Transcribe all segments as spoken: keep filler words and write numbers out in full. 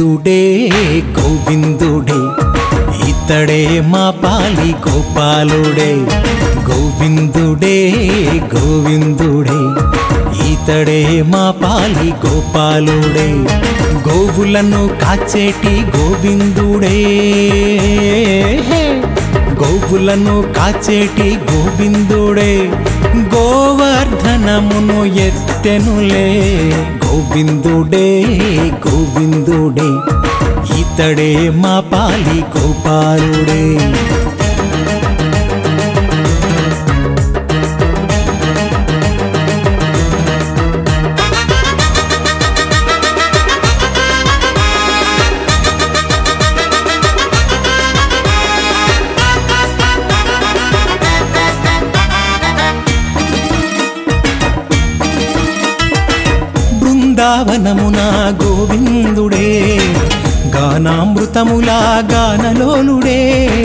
గోవిందుడే గోవిందుడే ఇతడే మా పాలి గోపాలుడే. గోవిందుడే గోవిందుడే ఇతడే మా పాలి గోపాలుడే. గోవులను కాచేటి గోవిందుడే, గోవులను కాచేటి గోవిందుడే. గోవర్ధనమును ఎత్తెనులే గోవిందుడే గోవిందుడే ఇతడే మా పాలి గోపాలుడే. బృందావనమున గోవిందుడే, గానామృతములా గానలోలుడే.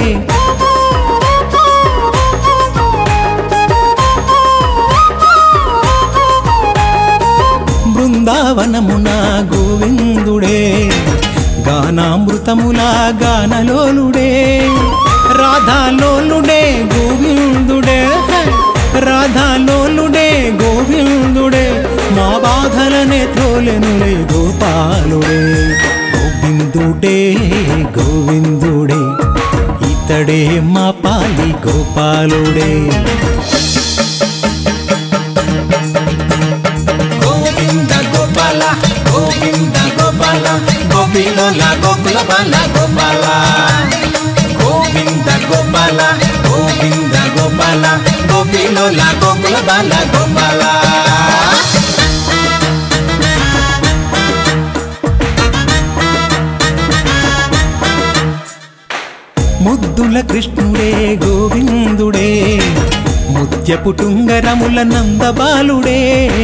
బృందావనమున గోవిందుడే, గానామృతములా గానలోలుడే. రాధాలోలుడే గోవిందుడే, రాధాలోలుడే గోవిందుడే. మా బాధలనే త్రోలెనులే గోపాలుడే. గోవిందుడే గోవిందుడే ఇతడే మా పాలి గోపాలుడే. గోవింద గోపాల గోవింద గోపాల గోపిలోల గోకుల బాల గోపాల. గోవింద గోపాల గోవింద గోపాల గోపిలోల గోకుల బాల గోపాల. ముద్దుల కృష్ణుడే గోవిందుడే, ముత్యపు టుంగరముల నందబాలుడే.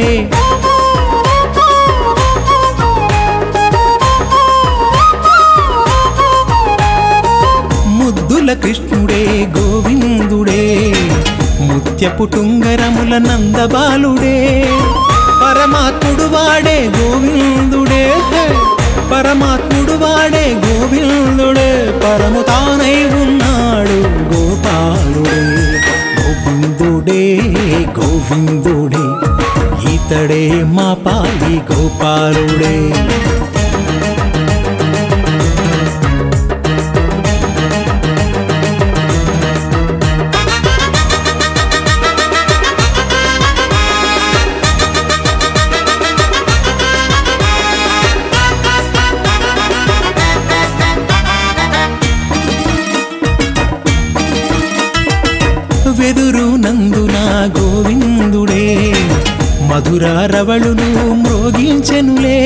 ముద్దుల కృష్ణుడే గోవిందుడే, ముత్యపు టుంగరముల నందబాలుడే. పరమాత్ముడు వాడే గోవిందుడే, పరమాత్ముడు వాడే గోవిందుడే. పరము తానై ఉన్నాడు గోపాలుడే. గోవిందుడే గోవిందుడే ఇతడే మా పాలి గోపాలుడే. వెదురు నందున గోవిందుడే, మధుర రవళును మ్రోగించెనులే.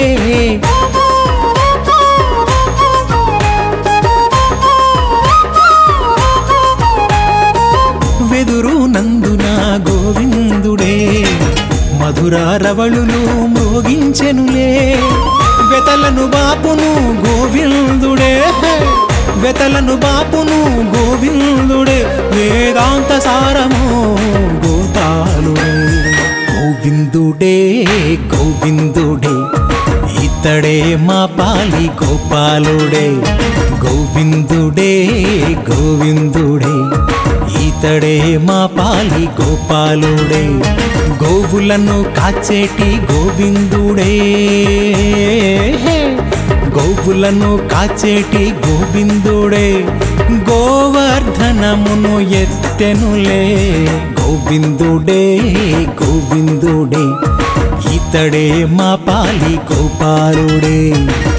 వెదురు నందున గోవిందుడే, మధుర రవళులు మ్రోగించెనులే. వెతలను బాపును గోవిందుడే, వెతలను బాపును గోవిందుడే. వేదాంత సారము గోపాలుడే. గోవిందుడే గోవిందుడే ఇతడే మా పాలి గోపాలుడే. గోవిందుడే గోవిందుడే ఇతడే మా పాలి గోపాలుడే. గోవులను కాచేటి గోవిందుడే, గోవులను కాచేటి గోవిందుడే. గోవర్ధనమును ఎత్తెనులే గోవిందుడే గోవిందుడే ఇతడే మా పాలి గోపాలుడే.